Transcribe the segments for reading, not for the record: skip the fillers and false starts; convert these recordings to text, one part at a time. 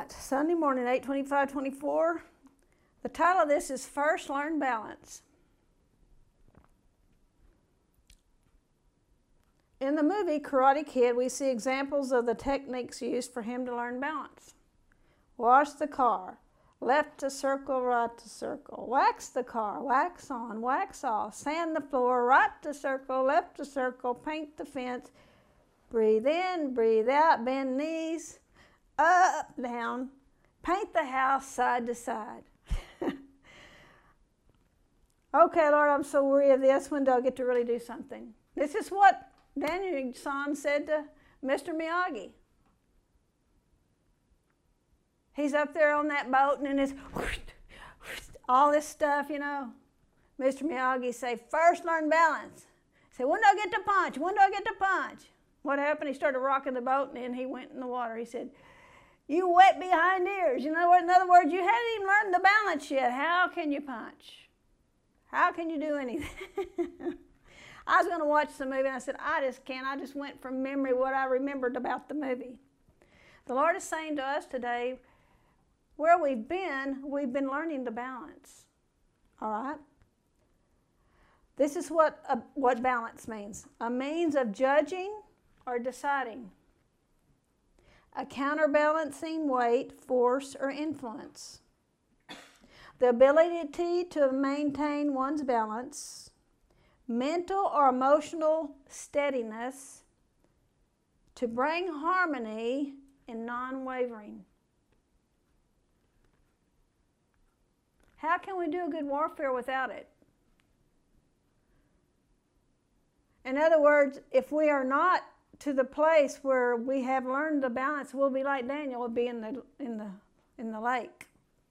right, Sunday morning, 8/25/24. The title of this is First Learn Balance. In the movie Karate Kid, we see examples of the techniques used for him to learn balance. Wash the car, left to circle, right to circle. Wax the car, wax on, wax off. Sand the floor, right to circle, left to circle. Paint the fence. Breathe in, breathe out, bend knees, up, down. Paint the house side to side. Okay, Lord, I'm so weary of this. When do I get to really do something? This is what Daniel-san said to Mr. Miyagi. He's up there on that boat and it's all this stuff, you know. Mr. Miyagi say, first learn balance. Say, when do I get to punch? When do I get to punch? What happened? He started rocking the boat and then he went in the water. He said, you wet behind ears. In other words, you hadn't even learned the balance yet. How can you punch? How can you do anything? I was going to watch the movie and I said, I just can't. I just went from memory what I remembered about the movie. The Lord is saying to us today, where we've been learning the balance. All right? This is what balance means. A means of judging or deciding. A counterbalancing weight, force, or influence. The ability to maintain one's balance. Mental or emotional steadiness. To bring harmony and non-wavering. How can we do a good warfare without it? In other words, if we are not to the place where we have learned the balance, we'll be like Daniel, we'll be in the lake.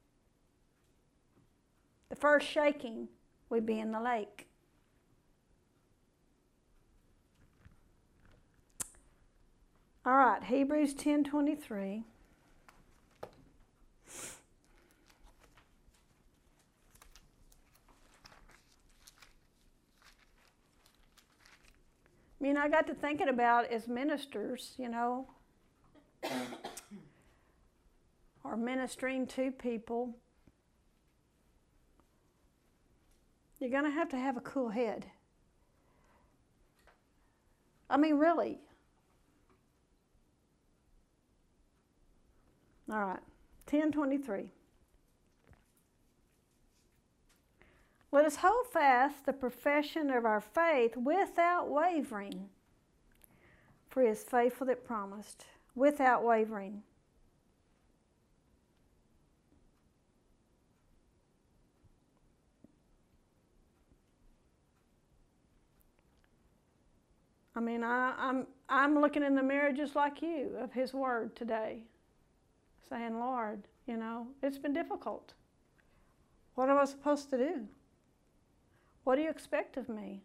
The first shaking, we'd be in the lake. All right, Hebrews 10:23. I mean, I got to thinking about as ministers, you know, or ministering to people, you're going to have a cool head. I mean, really. All right, 10:23. Let us hold fast the profession of our faith without wavering, for he is faithful that promised, without wavering. I mean, I'm looking in the mirror just like you of his word today, saying, Lord, you know, it's been difficult. What am I supposed to do? What do you expect of me?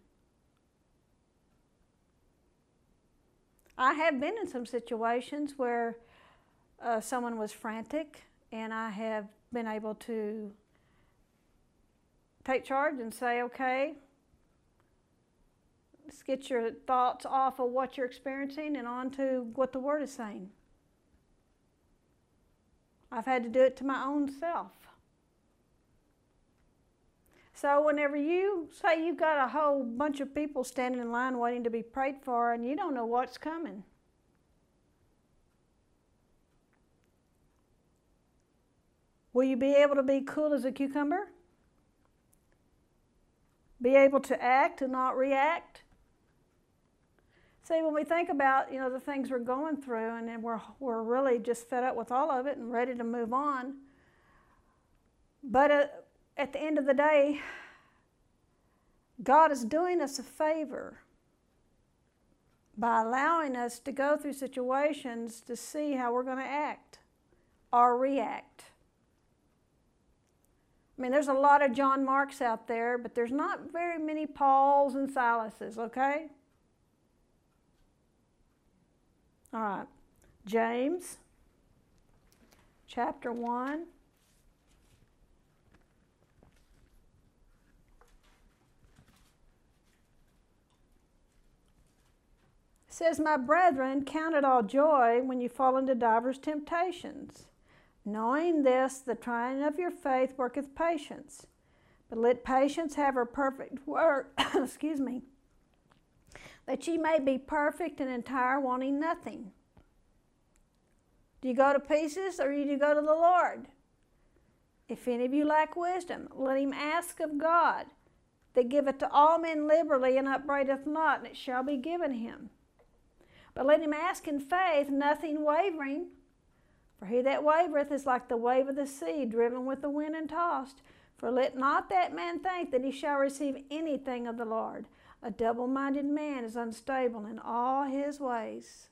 I have been in some situations where someone was frantic, and I have been able to take charge and say, okay, let's get your thoughts off of what you're experiencing and on to what the Word is saying. I've had to do it to my own self. So whenever you say you've got a whole bunch of people standing in line waiting to be prayed for and you don't know what's coming, will you be able to be cool as a cucumber? Be able to act and not react? See, when we think about, you know, the things we're going through and then we're really just fed up with all of it and ready to move on, but at the end of the day, God is doing us a favor by allowing us to go through situations to see how we're going to act or react. I mean, there's a lot of John Marks out there, but there's not very many Pauls and Silases, okay? All right, James chapter 1. It says, my brethren, count it all joy when you fall into divers temptations, Knowing this, the trying of your faith worketh patience. But let patience have her perfect work, excuse me, that ye may be perfect and entire, wanting nothing. Do you go to pieces, or do you go to the Lord? If any of you lack wisdom, let him ask of God, that giveth to all men liberally, and upbraideth not, and it shall be given him. But let him ask in faith, nothing wavering. For he that wavereth is like the wave of the sea, driven with the wind and tossed. For let not that man think that he shall receive anything of the Lord. A double-minded man is unstable in all his ways.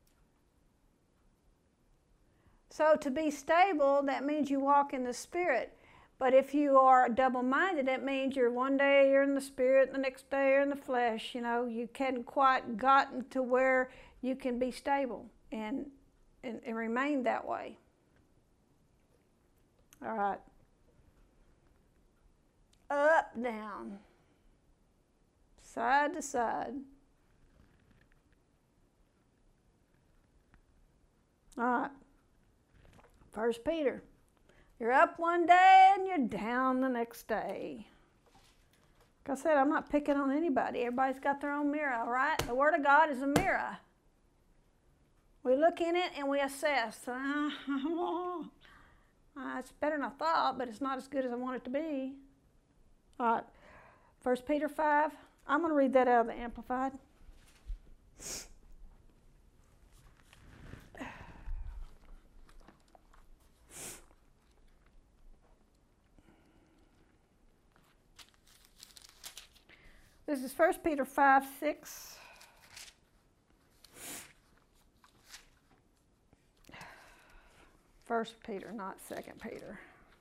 So to be stable, that means you walk in the Spirit. But if you are double-minded, it means you're one day you're in the Spirit, the next day you're in the flesh. You know, you hadn't quite gotten to where you can be stable and remain that way. All right. Up, down, side to side. All right. 1 Peter. You're up one day and you're down the next day. Like I said, I'm not picking on anybody. Everybody's got their own mirror, all right? The Word of God is a mirror. We look in it and we assess. It's better than I thought, but it's not as good as I want it to be. All right, 1 Peter 5. I'm going to read that out of the Amplified. This is 1 Peter 5, 6. First Peter, not 2 Peter.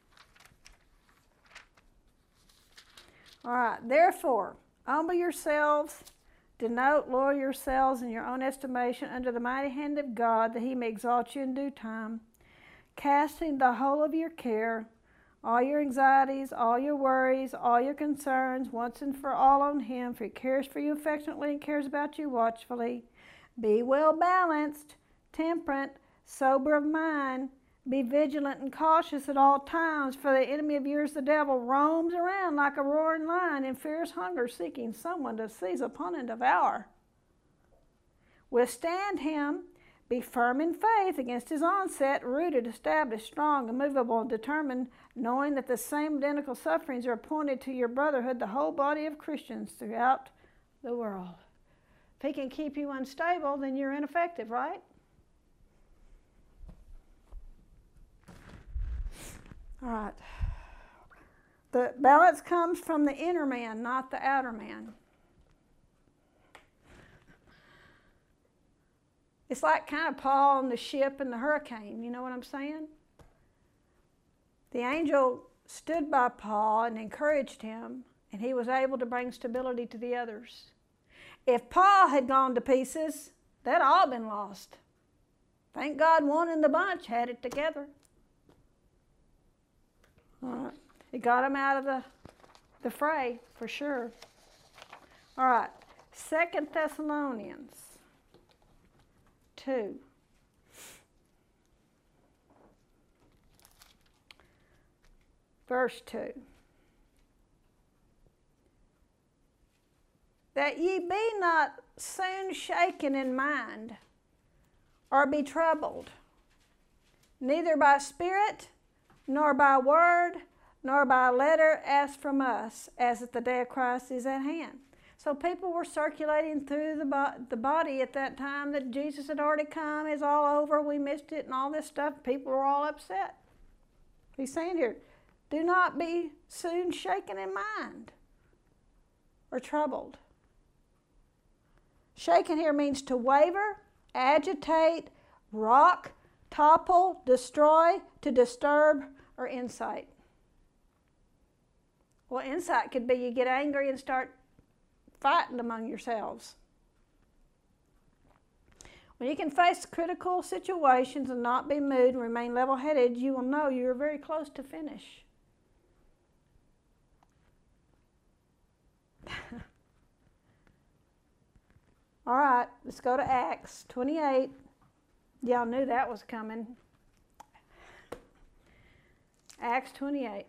All right, therefore, humble yourselves, lower yourselves in your own estimation under the mighty hand of God, that he may exalt you in due time, casting the whole of your care, all your anxieties, all your worries, all your concerns, once and for all on him, for he cares for you affectionately and cares about you watchfully. Be well balanced, temperate, sober of mind. Be vigilant and cautious at all times, for the enemy of yours, the devil, roams around like a roaring lion in fierce hunger, seeking someone to seize upon and devour. Withstand him, be firm in faith against his onset, rooted, established, strong, immovable, and determined, knowing that the same identical sufferings are appointed to your brotherhood, the whole body of Christians throughout the world. If he can keep you unstable, then you're ineffective, right? All right. The balance comes from the inner man, not the outer man. It's like kind of Paul and the ship and the hurricane. You know what I'm saying? The angel stood by Paul and encouraged him, and he was able to bring stability to the others. If Paul had gone to pieces, they'd all been lost. Thank God one in the bunch had it together. All right. It got him out of the fray, for sure. All right. 2 Thessalonians 2. Verse 2. That ye be not soon shaken in mind, or be troubled, neither by spirit, nor by word, nor by letter as from us, as that the day of Christ is at hand. So people were circulating through the body at that time that Jesus had already come, it's all over, we missed it, and all this stuff. People were all upset. He's saying here, do not be soon shaken in mind or troubled. Shaken here means to waver, agitate, rock, topple, destroy, to disturb, or incite. Well, incite could be you get angry and start fighting among yourselves. When you can face critical situations and not be moved and remain level-headed, you will know you're very close to finish. All right, let's go to Acts 28. Y'all knew that was coming. Acts 28.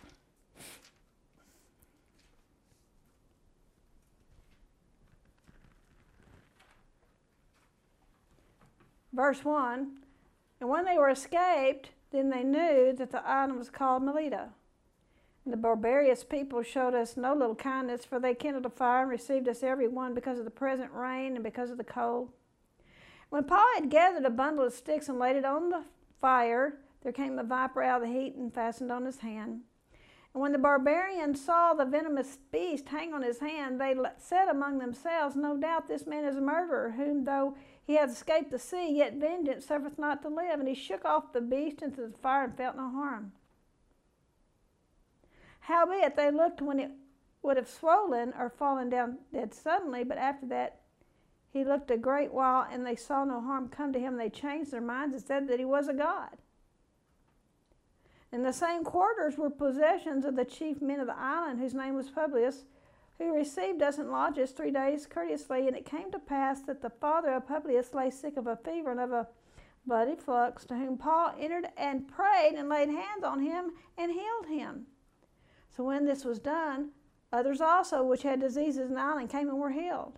Verse 1, and when they were escaped, then they knew that the island was called Melita. And the barbarous people showed us no little kindness, for they kindled a fire and received us every one because of the present rain and because of the cold. When Paul had gathered a bundle of sticks and laid it on the fire, there came a viper out of the heat and fastened on his hand. And when the barbarians saw the venomous beast hang on his hand, they said among themselves, no doubt this man is a murderer, whom though he hath escaped the sea, yet vengeance suffereth not to live. And he shook off the beast into the fire and felt no harm. Howbeit they looked when it would have swollen or fallen down dead suddenly, but after that he looked a great while, and they saw no harm come to him. They changed their minds and said that he was a god. In the same quarters were possessions of the chief men of the island, whose name was Publius, who received us and lodged us 3 days courteously. And it came to pass that the father of Publius lay sick of a fever and of a bloody flux, to whom Paul entered and prayed and laid hands on him and healed him. So when this was done, others also which had diseases in the island came and were healed.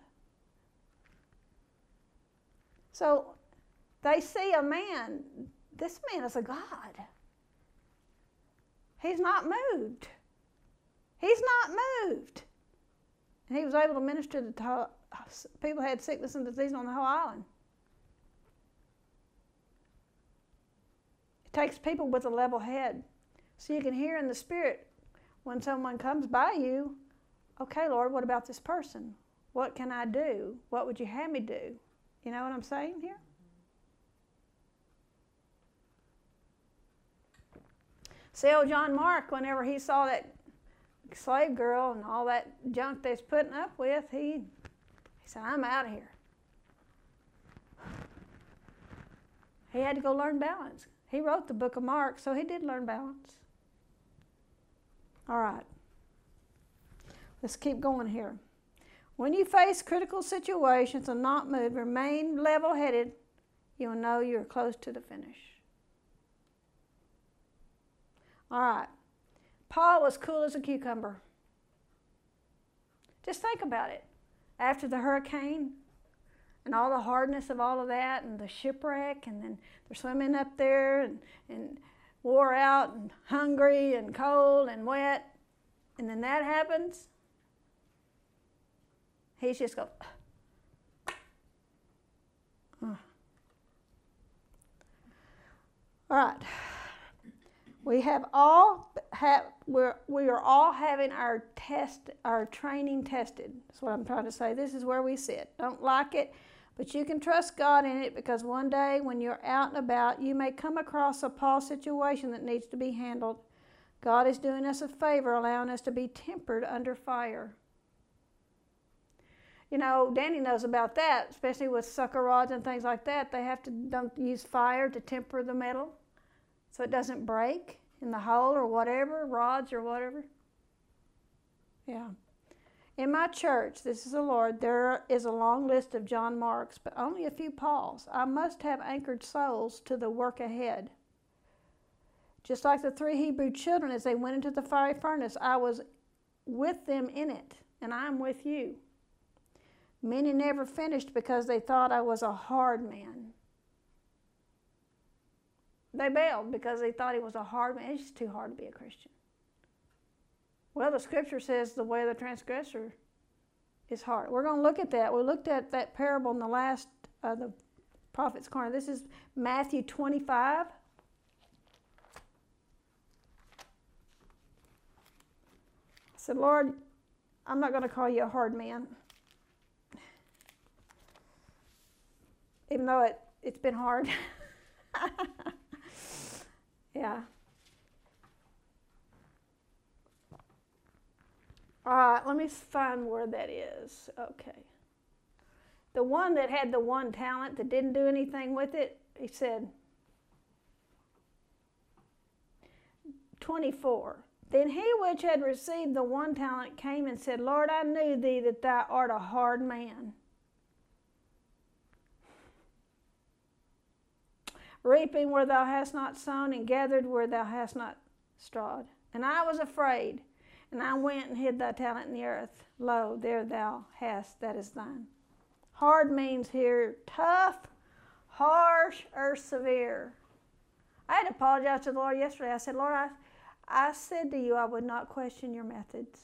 So they see a man, this man is a god. He's not moved. He's not moved. And he was able to minister to people who had sickness and disease on the whole island. It takes people with a level head. So you can hear in the spirit when someone comes by you, okay, Lord, what about this person? What can I do? What would you have me do? You know what I'm saying here? See, old John Mark, whenever he saw that slave girl and all that junk they's putting up with, he said, I'm out of here. He had to go learn balance. He wrote the book of Mark, so he did learn balance. All right. Let's keep going here. When you face critical situations and not move, remain level-headed, you'll know you're close to the finish. All right. Paul was cool as a cucumber. Just think about it. After the hurricane and all the hardness of all of that and the shipwreck, and then they're swimming up there and wore out and hungry and cold and wet, and then that happens, he's just going, All right. We are all having our training tested. That's what I'm trying to say. This is where we sit. Don't like it, but you can trust God in it, because one day when you're out and about, you may come across a Paul situation that needs to be handled. God is doing us a favor, allowing us to be tempered under fire. You know, Danny knows about that, especially with sucker rods and things like that. They have to don't use fire to temper the metal so it doesn't break in the hole or whatever, rods or whatever. Yeah. In my church, this is the Lord, there is a long list of John Marks, but only a few Pauls. I must have anchored souls to the work ahead. Just like the 3 Hebrew children, as they went into the fiery furnace, I was with them in it, and I'm with you. Many never finished because they thought I was a hard man. They bailed because they thought he was a hard man. It's just too hard to be a Christian. Well, the scripture says the way of the transgressor is hard. We're going to look at that. We looked at that parable in the last, the prophet's corner. This is Matthew 25. I said, Lord, I'm not going to call you a hard man. Even though it's been hard. Yeah. All right, let me find where that is. Okay. The one that had the one talent that didn't do anything with it, he said, 24. Then he which had received the one talent came and said, Lord, I knew thee that thou art a hard man, reaping where thou hast not sown, and gathered where thou hast not strawed. And I was afraid, and I went and hid thy talent in the earth. Lo, there thou hast, that is thine. Hard means here tough, harsh, or severe. I had to apologize to the Lord yesterday. I said, Lord, I said to you I would not question your methods.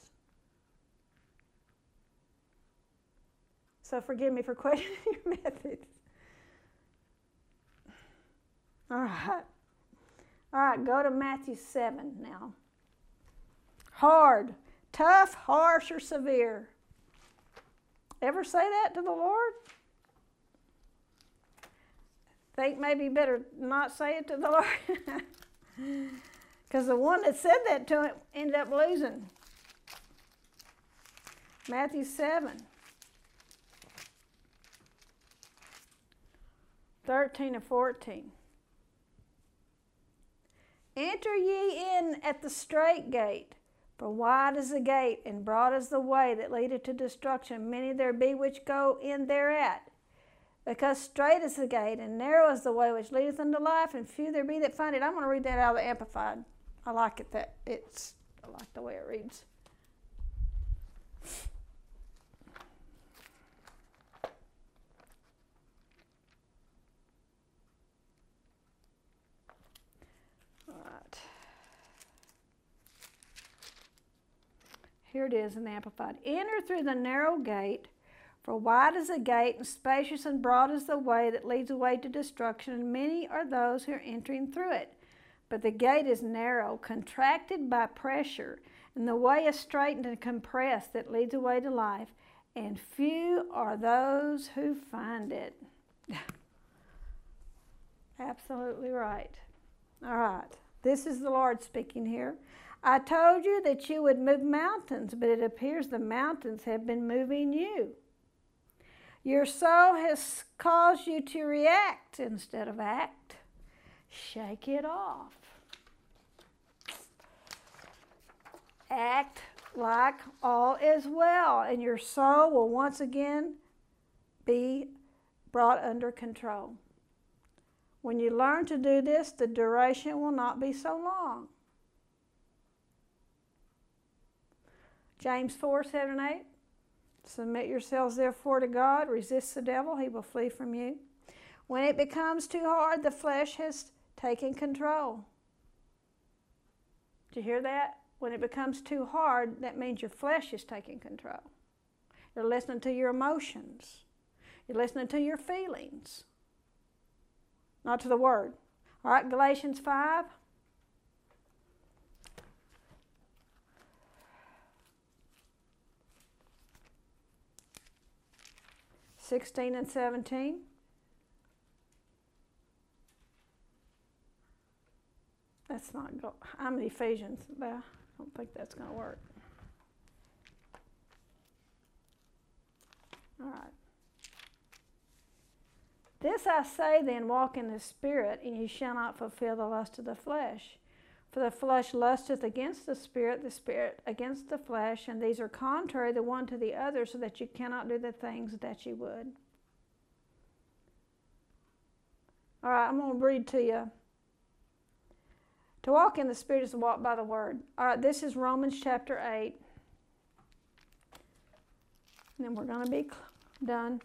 So forgive me for questioning your methods. All right. All right, go to Matthew 7 now. Hard, tough, harsh, or severe. Ever say that to the Lord? Think maybe better not say it to the Lord. Because the one that said that to him ended up losing. Matthew 7. 13 and 14. Enter ye in at the strait gate, for wide is the gate, and broad is the way that leadeth to destruction. Many there be which go in thereat. Because strait is the gate, and narrow is the way which leadeth unto life, and few there be that find it. I'm going to read that out of the Amplified. I like it I like the way it reads. Here it is in the Amplified. Enter through the narrow gate, for wide is the gate, and spacious and broad is the way that leads away to destruction, and many are those who are entering through it. But the gate is narrow, contracted by pressure, and the way is straitened and compressed that leads away to life, and few are those who find it. Absolutely right. All right. This is the Lord speaking here. I told you that you would move mountains, but it appears the mountains have been moving you. Your soul has caused you to react instead of act. Shake it off. Act like all is well, and your soul will once again be brought under control. When you learn to do this, the duration will not be so long. James 4, 7 and 8. Submit yourselves therefore to God. Resist the devil. He will flee from you. When it becomes too hard, the flesh has taken control. Did you hear that? When it becomes too hard, that means your flesh is taking control. You're listening to your emotions. You're listening to your feelings. Not to the Word. All right, Galatians 5. (16 and 17). That's not go. I'm in Ephesians, but I don't think that's going to work. All right. This I say then, walk in the Spirit, and you shall not fulfill the lust of the flesh. For the flesh lusteth against the Spirit against the flesh, and these are contrary the one to the other, so that you cannot do the things that you would. All right, I'm going to read to you. To walk in the Spirit is to walk by the Word. All right, this is Romans chapter 8. And then we're going to be done.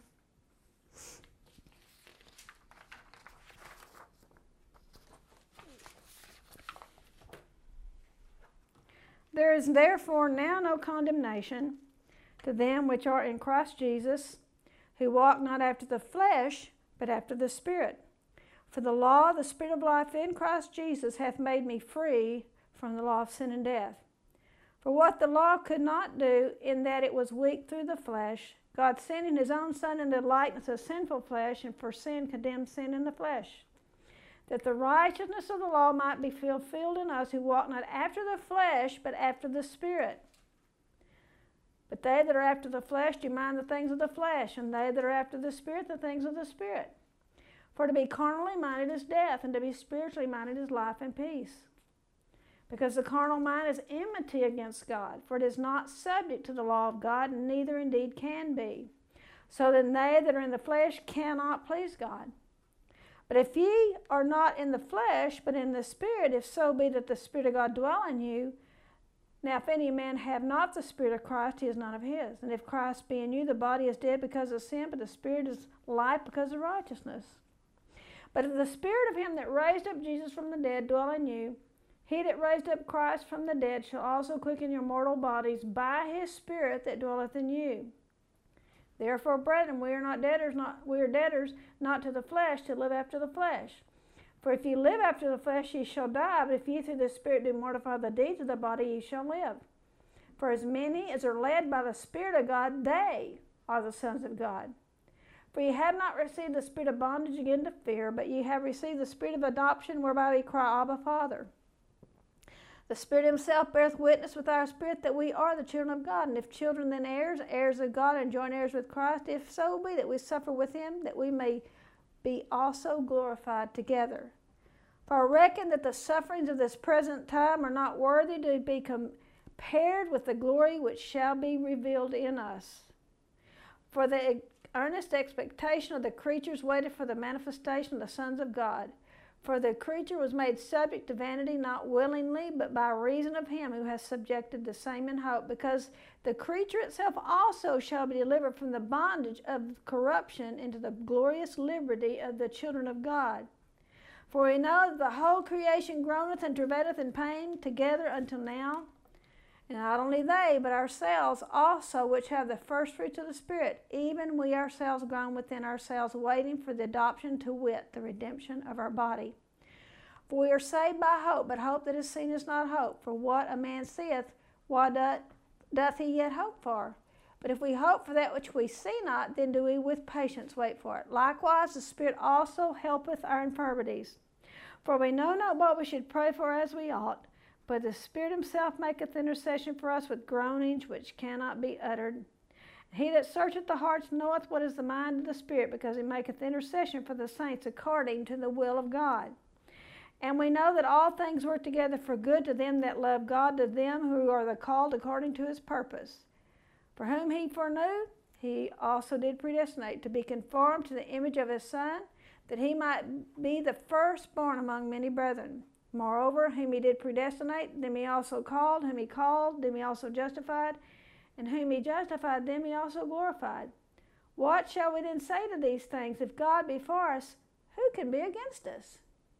There is therefore now no condemnation to them which are in Christ Jesus, who walk not after the flesh, but after the Spirit. For the law of the Spirit of life in Christ Jesus hath made me free from the law of sin and death. For what the law could not do, in that it was weak through the flesh, God sending his own Son into the likeness of sinful flesh, and for sin condemned sin in the flesh, that the righteousness of the law might be fulfilled in us who walk not after the flesh, but after the Spirit. But they that are after the flesh do mind the things of the flesh, and they that are after the Spirit, the things of the Spirit. For to be carnally minded is death, and to be spiritually minded is life and peace. Because the carnal mind is enmity against God, for it is not subject to the law of God, and neither indeed can be. So then they that are in the flesh cannot please God. But if ye are not in the flesh, but in the Spirit, if so be that the Spirit of God dwell in you, now if any man have not the Spirit of Christ, he is none of his. And if Christ be in you, the body is dead because of sin, but the Spirit is life because of righteousness. But if the Spirit of him that raised up Jesus from the dead dwell in you, he that raised up Christ from the dead shall also quicken your mortal bodies by his Spirit that dwelleth in you. Therefore, brethren, we are debtors not to the flesh, to live after the flesh. For if ye live after the flesh, ye shall die, but if ye through the Spirit do mortify the deeds of the body, ye shall live. For as many as are led by the Spirit of God, they are the sons of God. For ye have not received the spirit of bondage again to fear, but ye have received the Spirit of adoption, whereby we cry, Abba, Father. The Spirit himself beareth witness with our spirit that we are the children of God. And if children, then heirs, heirs of God, and joint heirs with Christ, if so be that we suffer with him, that we may be also glorified together. For I reckon that the sufferings of this present time are not worthy to be compared with the glory which shall be revealed in us. For the earnest expectation of the creatures waited for the manifestation of the sons of God. For the creature was made subject to vanity, not willingly, but by reason of him who has subjected the same in hope, because the creature itself also shall be delivered from the bondage of corruption into the glorious liberty of the children of God. For we know that the whole creation groaneth and travaileth in pain together until now. And not only they, but ourselves also, which have the first fruits of the Spirit, even we ourselves groan within ourselves, waiting for the adoption, to wit, the redemption of our body. For we are saved by hope, but hope that is seen is not hope. For what a man seeth, what doth he yet hope for? But if we hope for that which we see not, then do we with patience wait for it. Likewise, the Spirit also helpeth our infirmities. For we know not what we should pray for as we ought, but the Spirit himself maketh intercession for us with groanings which cannot be uttered. He that searcheth the hearts knoweth what is the mind of the Spirit, because he maketh intercession for the saints according to the will of God. And we know that all things work together for good to them that love God, to them who are the called according to his purpose. For whom he foreknew, he also did predestinate to be conformed to the image of his Son, that he might be the firstborn among many brethren. Moreover, whom he did predestinate, them he also called. Whom he called, them he also justified. And whom he justified, them he also glorified. What shall we then say to these things? If God be for us, who can be against us?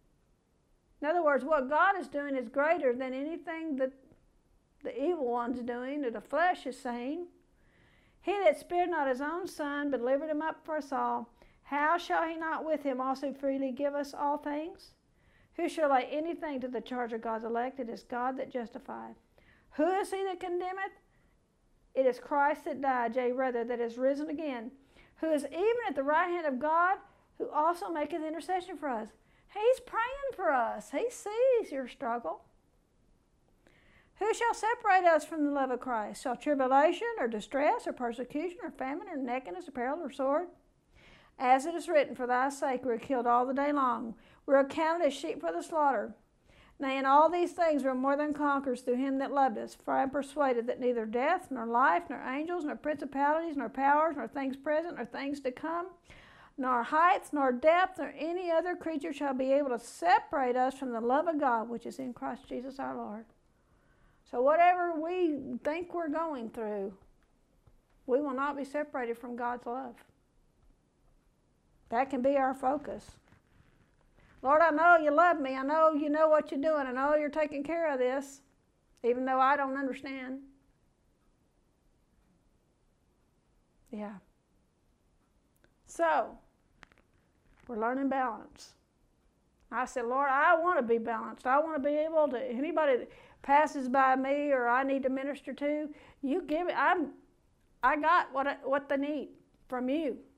In other words, what God is doing is greater than anything that the evil one's doing or the flesh is saying. He that spared not his own Son, but delivered him up for us all, how shall he not with him also freely give us all things? Who shall lay anything to the charge of God's elect? It is God that justifieth. Who is he that condemneth? It is Christ that died, yea, rather, that is risen again, who is even at the right hand of God, who also maketh intercession for us. He's praying for us. He sees your struggle. Who shall separate us from the love of Christ? Shall tribulation, or distress, or persecution, or famine, or nakedness, or peril, or sword? As it is written, for thy sake we are killed all the day long. We are counted as sheep for the slaughter. Nay, in all these things we are more than conquerors through him that loved us. For I am persuaded that neither death, nor life, nor angels, nor principalities, nor powers, nor things present, nor things to come, nor heights, nor depth, nor any other creature shall be able to separate us from the love of God, which is in Christ Jesus our Lord. So whatever we think we're going through, we will not be separated from God's love. That can be our focus. Lord, I know you love me. I know you know what you're doing. I know you're taking care of this, even though I don't understand. Yeah. So, we're learning balance. I said, Lord, I want to be balanced. I want to be able to, anybody that passes by me or I need to minister to, you give it. I got what they need from you.